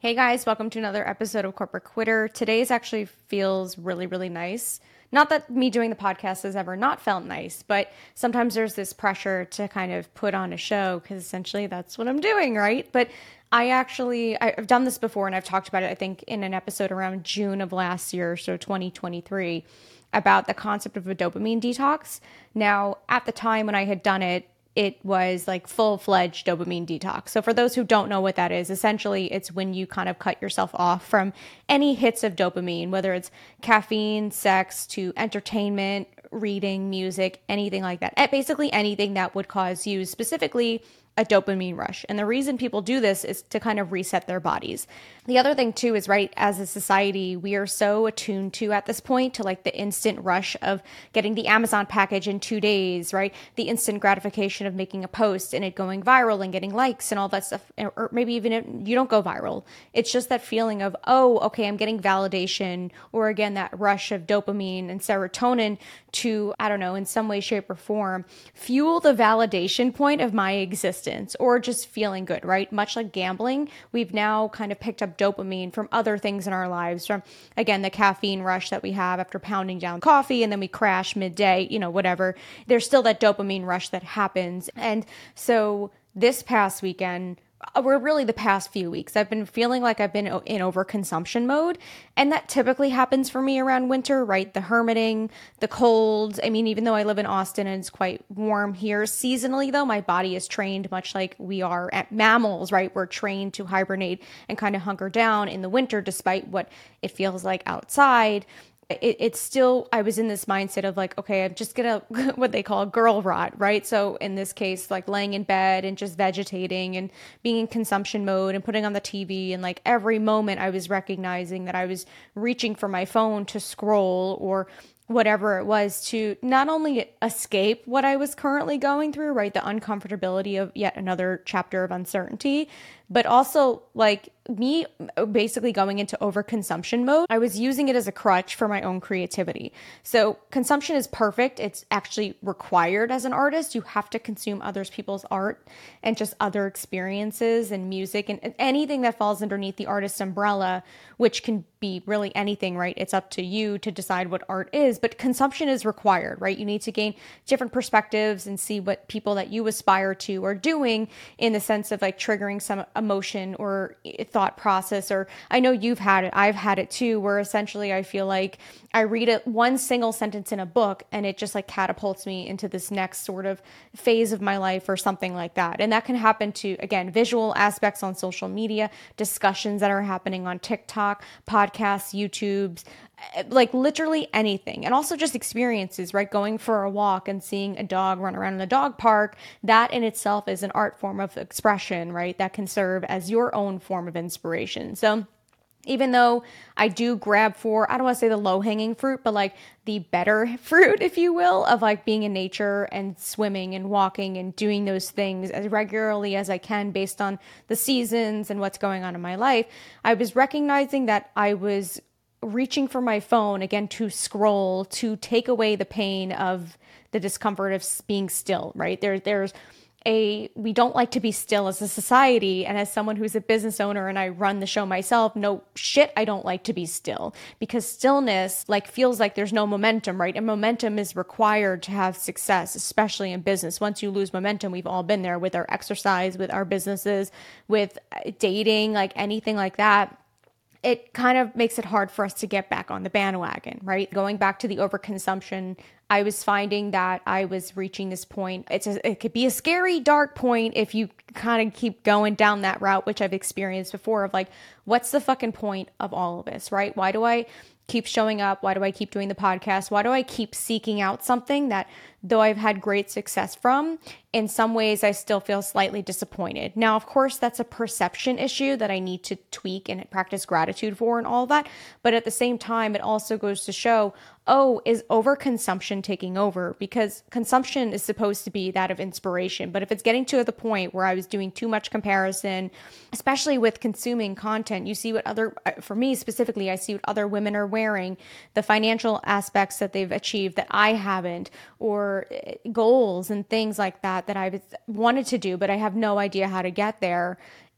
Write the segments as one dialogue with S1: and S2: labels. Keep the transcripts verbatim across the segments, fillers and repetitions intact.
S1: Hey guys, welcome to another episode of Corporate Quitter. Today's actually feels really, really nice. Not that me doing the podcast has ever not felt nice, but sometimes there's this pressure to kind of put on a show because essentially that's what I'm doing, right? But I actually, I've done this before and I've talked about it, I think, in an episode around June of last year, so twenty twenty-three, about the concept of a dopamine detox. Now, at the time when I had done it, it was like full-fledged dopamine detox. So for those who don't know what that is, essentially it's when you kind of cut yourself off from any hits of dopamine, whether it's caffeine, sex, to entertainment, reading, music, anything like that. Basically anything that would cause you specifically a dopamine rush. And the reason people do this is to kind of reset their bodies. The other thing too is, right, as a society, we are so attuned to at this point to like the instant rush of getting the Amazon package in two days, right? The instant gratification of making a post and it going viral and getting likes and all that stuff. Or maybe even if you don't go viral. It's just that feeling of, oh, okay, I'm getting validation, or again, that rush of dopamine and serotonin to, I don't know, in some way, shape, or form, fuel the validation point of my existence, or just feeling good, right? Much like gambling, we've now kind of picked up dopamine from other things in our lives, from, again, the caffeine rush that we have after pounding down coffee and then we crash midday, you know, whatever. There's still that dopamine rush that happens. And so this past weekend, or really the past few weeks, I've been feeling like I've been in overconsumption mode. And that typically happens for me around winter, right? The hermiting, the colds. I mean, even though I live in Austin and it's quite warm here, seasonally though, my body is trained much like we are at mammals, right? We're trained to hibernate and kind of hunker down in the winter, despite what it feels like outside. It, it's still, I was in this mindset of like, okay, I'm just gonna, what they call girl rot, right? So in this case, like laying in bed and just vegetating and being in consumption mode and putting on the T V. And like every moment I was recognizing that I was reaching for my phone to scroll or whatever it was, to not only escape what I was currently going through, right? The uncomfortability of yet another chapter of uncertainty, but also like me basically going into overconsumption mode. I was using it as a crutch for my own creativity. So consumption is perfect. It's actually required as an artist. You have to consume others people's art and just other experiences and music and anything that falls underneath the artist umbrella, which can be really anything, right? It's up to you to decide what art is, but consumption is required, right? You need to gain different perspectives and see what people that you aspire to are doing in the sense of like triggering some emotion or thought process. Or I know you've had it, I've had it too, where essentially I feel like I read it one single sentence in a book and it just like catapults me into this next sort of phase of my life or something like that. And that can happen to, again, visual aspects on social media, discussions that are happening on TikTok, podcasts, YouTubes, like literally anything. And also just experiences, right? Going for a walk and seeing a dog run around in the dog park, that in itself is an art form of expression, right? That can serve as your own form of inspiration. So even though I do grab for, I don't want to say the low hanging fruit, but like the better fruit, if you will, of like being in nature and swimming and walking and doing those things as regularly as I can based on the seasons and what's going on in my life, I was recognizing that I was reaching for my phone again to scroll, to take away the pain of the discomfort of being still, right? There, there's a, we don't like to be still as a society. And as someone who's a business owner and I run the show myself, no shit, I don't like to be still, because stillness like feels like there's no momentum, right? And momentum is required to have success, especially in business. Once you lose momentum, we've all been there with our exercise, with our businesses, with dating, like anything like that. It kind of makes it hard for us to get back on the bandwagon, right? Going back to the overconsumption, I was finding that I was reaching this point. It's a, it could be a scary, dark point if you kind of keep going down that route, which I've experienced before, of like, what's the fucking point of all of this, right? Why do I keep showing up? Why do I keep doing the podcast? Why do I keep seeking out something that, though I've had great success from, in some ways I still feel slightly disappointed? Now, of course, that's a perception issue that I need to tweak and practice gratitude for and all that. But at the same time, it also goes to show, oh, is overconsumption taking over? Because consumption is supposed to be that of inspiration. But if it's getting to the point where I was doing too much comparison, especially with consuming content, you see what other, for me specifically, I see what other women are wearing, the financial aspects that they've achieved that I haven't, or goals and things like that that I've wanted to do, but I have no idea how to get there.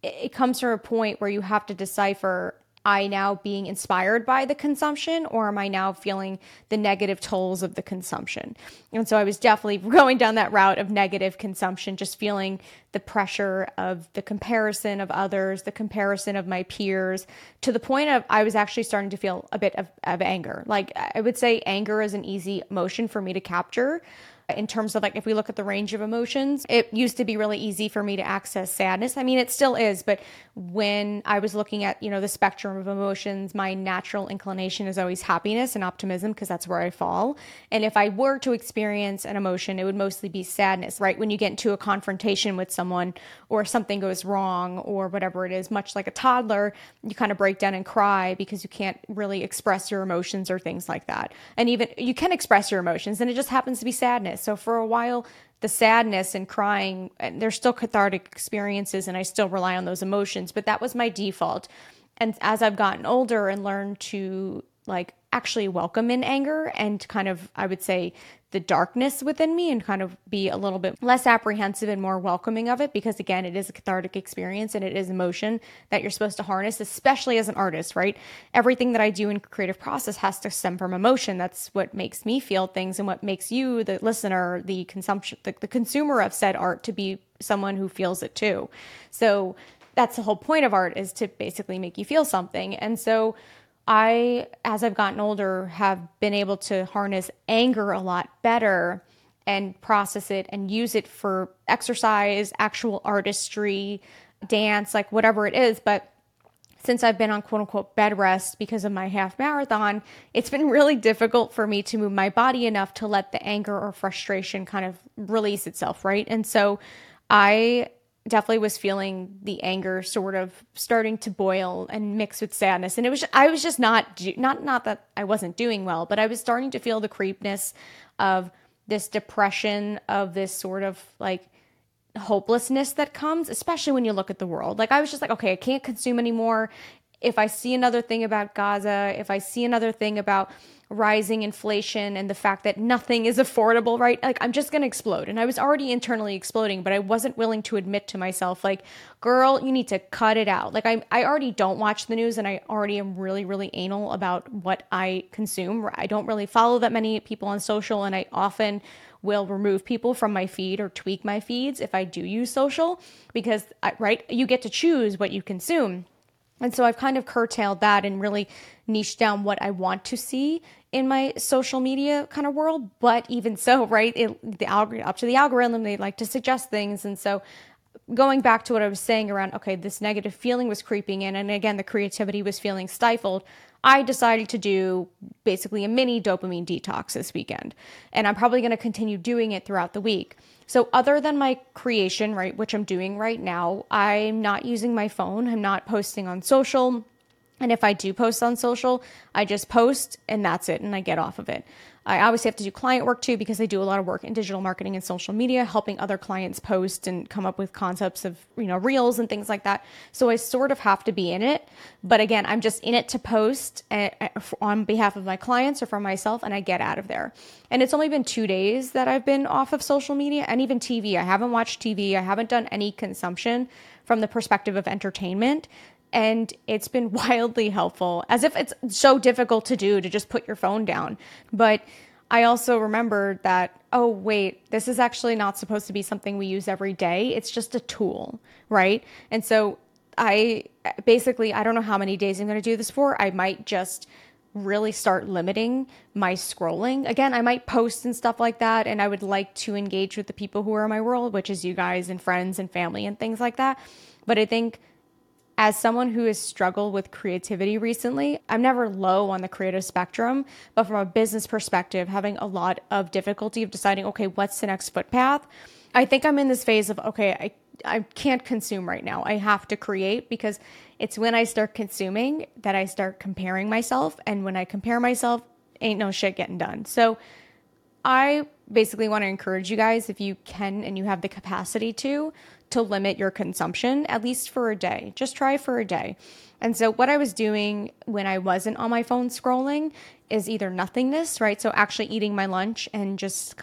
S1: it comes to a point where you have to decipher, I now being inspired by the consumption, or am I now feeling the negative tolls of the consumption? And so I was definitely going down that route of negative consumption, just feeling the pressure of the comparison of others, the comparison of my peers, to the point of I was actually starting to feel a bit of, of anger. Like, I would say anger is an easy emotion for me to capture. In terms of, like, if we look at the range of emotions, it used to be really easy for me to access sadness. I mean, it still is, but when I was looking at, you know, the spectrum of emotions, my natural inclination is always happiness and optimism, because that's where I fall. And if I were to experience an emotion, it would mostly be sadness, right? When you get into a confrontation with someone, or something goes wrong, or whatever it is, much like a toddler, you kind of break down and cry because you can't really express your emotions or things like that. And even you can express your emotions, and it just happens to be sadness. So for a while, the sadness and crying, and they're still cathartic experiences, and I still rely on those emotions, but that was my default. And as I've gotten older and learned to, like, actually welcome in anger and kind of, I would say, the darkness within me, and kind of be a little bit less apprehensive and more welcoming of it, because again, it is a cathartic experience and it is emotion that you're supposed to harness, especially as an artist, right? Everything that I do in creative process has to stem from emotion. That's what makes me feel things, and what makes you, the listener, the consumption, the, the consumer of said art, to be someone who feels it too. So that's the whole point of art, is to basically make you feel something. And so I, as I've gotten older, have been able to harness anger a lot better and process it and use it for exercise, actual artistry, dance, like whatever it is. But since I've been on quote unquote bed rest because of my half marathon, it's been really difficult for me to move my body enough to let the anger or frustration kind of release itself, right? And so I definitely was feeling the anger sort of starting to boil and mix with sadness. And it was, I was just not, not, not that I wasn't doing well, but I was starting to feel the creepness of this depression, of this sort of like hopelessness that comes, especially when you look at the world. Like, I was just like, okay, I can't consume anymore. If I see another thing about Gaza, if I see another thing about rising inflation and the fact that nothing is affordable, right? Like, I'm just going to explode. And I was already internally exploding, but I wasn't willing to admit to myself, like, girl, you need to cut it out. Like, I, I already don't watch the news, and I already am really, really anal about what I consume. I don't really follow that many people on social, and I often will remove people from my feed or tweak my feeds if I do use social, because, I, right, you get to choose what you consume. And so I've kind of curtailed that and really niched down what I want to see in my social media kind of world. But even so, right, it, the algorithm, up to the algorithm, they like to suggest things. And so going back to what I was saying around, okay, this negative feeling was creeping in, and again, the creativity was feeling stifled, I decided to do basically a mini dopamine detox this weekend. And I'm probably going to continue doing it throughout the week. So other than my creation, right, which I'm doing right now, I'm not using my phone. I'm not posting on social. And if I do post on social, I just post and that's it. And I get off of it. I obviously have to do client work too, because I do a lot of work in digital marketing and social media, helping other clients post and come up with concepts of, you know, reels and things like that. So I sort of have to be in it. But again, I'm just in it to post on behalf of my clients or for myself, and I get out of there. And it's only been two days that I've been off of social media, and even T V. I haven't watched T V. I haven't done any consumption from the perspective of entertainment. And it's been wildly helpful, as if it's so difficult to do to just put your phone down. But I also remembered that, oh, wait, this is actually not supposed to be something we use every day. It's just a tool, right? And so I basically, I don't know how many days I'm going to do this for. I might just really start limiting my scrolling. Again, I might post and stuff like that, and I would like to engage with the people who are in my world, which is you guys and friends and family and things like that. But I think as someone who has struggled with creativity recently, I'm never low on the creative spectrum, but from a business perspective, having a lot of difficulty of deciding, okay, what's the next footpath? I think I'm in this phase of, okay, I, I can't consume right now. I have to create, because it's when I start consuming that I start comparing myself. And when I compare myself, ain't no shit getting done. So I basically want to encourage you guys, if you can and you have the capacity to, to limit your consumption, at least for a day. Just try for a day. And so what I was doing when I wasn't on my phone scrolling is either nothingness, right? So actually eating my lunch and just kind of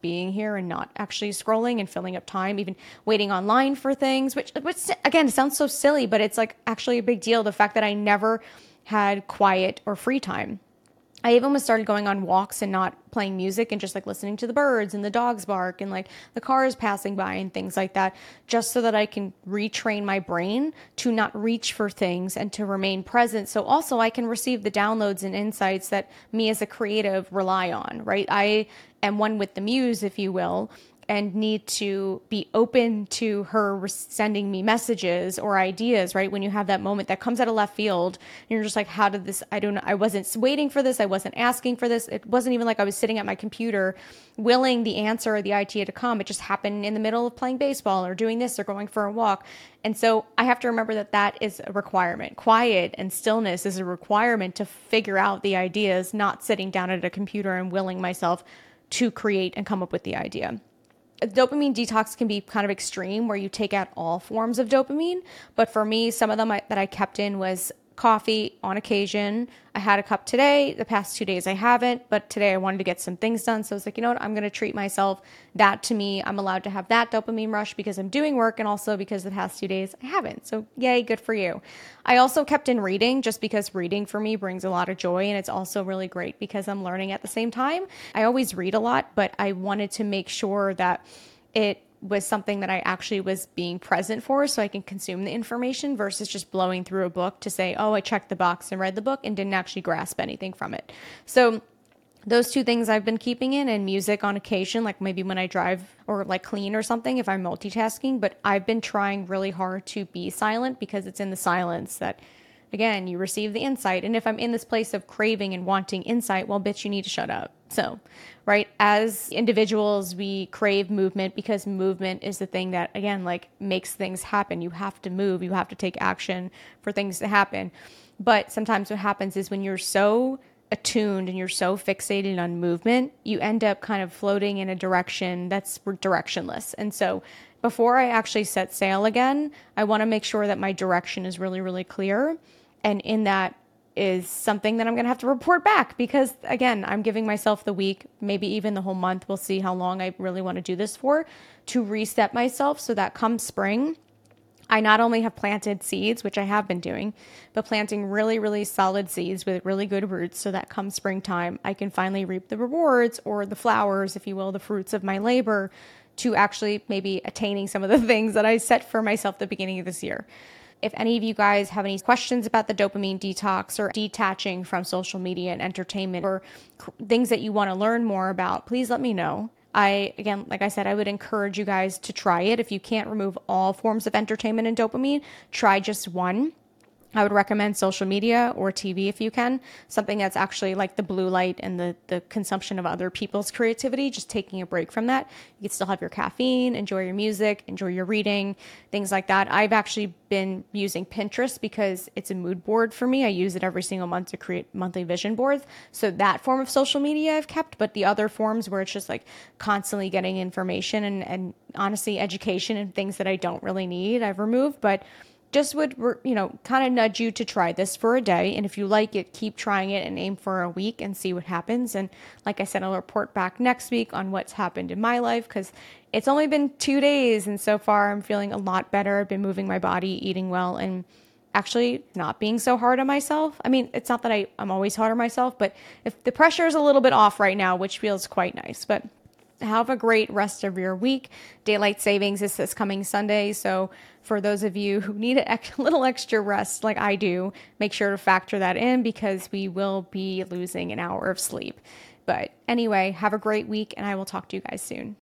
S1: being here and not actually scrolling and filling up time, even waiting online for things, which, which again, sounds so silly, but it's like actually a big deal. The fact that I never had quiet or free time. I even was started going on walks and not playing music and just like listening to the birds and the dogs bark and like the cars passing by and things like that, just so that I can retrain my brain to not reach for things and to remain present. So also I can receive the downloads and insights that me as a creative rely on, right? I am one with the muse, if you will, and need to be open to her sending me messages or ideas, right? When you have that moment that comes out of left field and you're just like, how did this, I don't know, I wasn't waiting for this. I wasn't asking for this. It wasn't even like I was sitting at my computer willing the answer or the idea to come. It just happened in the middle of playing baseball or doing this or going for a walk. And so I have to remember that that is a requirement. Quiet and stillness is a requirement to figure out the ideas, not sitting down at a computer and willing myself to create and come up with the idea. Dopamine detox can be kind of extreme where you take out all forms of dopamine. But for me, some of them I, that I kept in was coffee on occasion. I had a cup today. The past two days I haven't, but today I wanted to get some things done. So I was like, you know what? I'm going to treat myself. That to me, I'm allowed to have that dopamine rush because I'm doing work and also because the past two days I haven't. So yay, good for you. I also kept in reading just because reading for me brings a lot of joy. And it's also really great because I'm learning at the same time. I always read a lot, but I wanted to make sure that it was something that I actually was being present for so I can consume the information versus just blowing through a book to say, oh, I checked the box and read the book and didn't actually grasp anything from it. So those two things I've been keeping in, and music on occasion, like maybe when I drive or like clean or something, if I'm multitasking, but I've been trying really hard to be silent because it's in the silence that, again, you receive the insight. And if I'm in this place of craving and wanting insight, well, bitch, you need to shut up. So, right, as individuals, we crave movement because movement is the thing that, again, like makes things happen. You have to move, you have to take action for things to happen. But sometimes what happens is when you're so attuned and you're so fixated on movement, you end up kind of floating in a direction that's directionless. And so before I actually set sail again, I want to make sure that my direction is really, really clear. And in that is something that I'm going to have to report back because, again, I'm giving myself the week, maybe even the whole month. We'll see how long I really want to do this for, to reset myself so that come spring, I not only have planted seeds, which I have been doing, but planting really, really solid seeds with really good roots so that come springtime, I can finally reap the rewards or the flowers, if you will, the fruits of my labor to actually maybe attaining some of the things that I set for myself at the beginning of this year. If any of you guys have any questions about the dopamine detox or detaching from social media and entertainment or things that you want to learn more about, please let me know. I, again, like I said, I would encourage you guys to try it. If you can't remove all forms of entertainment and dopamine, try just one. I would recommend social media or T V if you can, something that's actually like the blue light and the, the consumption of other people's creativity, just taking a break from that. You can still have your caffeine, enjoy your music, enjoy your reading, things like that. I've actually been using Pinterest because it's a mood board for me. I use it every single month to create monthly vision boards. So that form of social media I've kept, but the other forms where it's just like constantly getting information and, and honestly education and things that I don't really need, I've removed. But just would, you know, kind of nudge you to try this for a day. And if you like it, keep trying it and aim for a week and see what happens. And like I said, I'll report back next week on what's happened in my life because it's only been two days. And so far I'm feeling a lot better. I've been moving my body, eating well, and actually not being so hard on myself. I mean, it's not that I, I'm always hard on myself, but if the pressure is a little bit off right now, which feels quite nice. But have a great rest of your week. Daylight savings is this coming Sunday. So for those of you who need a little extra rest like I do, make sure to factor that in because we will be losing an hour of sleep. But anyway, have a great week and I will talk to you guys soon.